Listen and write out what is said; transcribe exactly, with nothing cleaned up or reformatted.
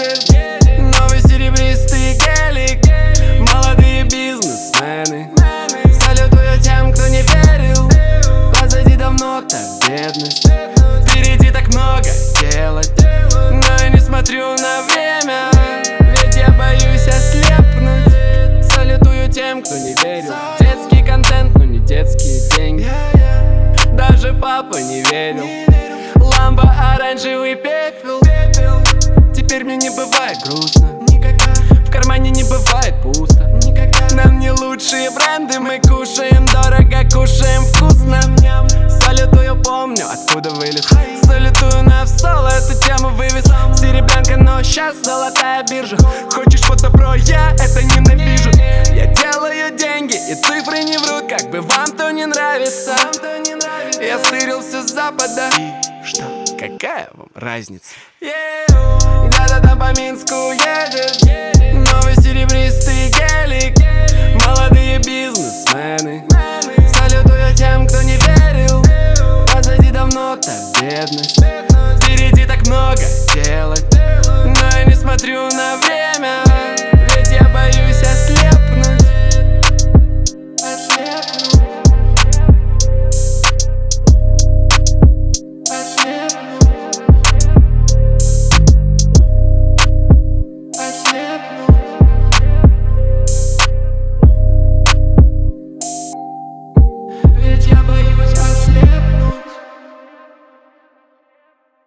едет новый серебристый гелик. Молодые бизнесмены, салютую тем, кто не верил. Позади давно так бедность, впереди так много делать. Но я не смотрю на время, ведь я боюсь ослепнуть. Салютую тем, кто не верил. Детский контент, но не детские деньги. Даже папа не верил. Ламбо, оранжевый пепел. Теперь мне не бывает грустно, в кармане не бывает пусто. Нам не лучшие бренды, мы кушаем дорого, кушаем вкусно. Салютую, помню, откуда вылез. Салютую на соло, эту тему вывез. Серебрянка, но сейчас золотая биржа. Хочешь фото про, я это ненавижу. Я делаю деньги, и цифры не врут. Как бы вам то не нравится. Я стырился с запада. И что? Какая вам разница? Где-то там по Минску едет новый серебристый гелик. Молодые бизнесмены, салютую тем, кто не верил. Позади давно так бедность, впереди так много делать. Но я не смотрю на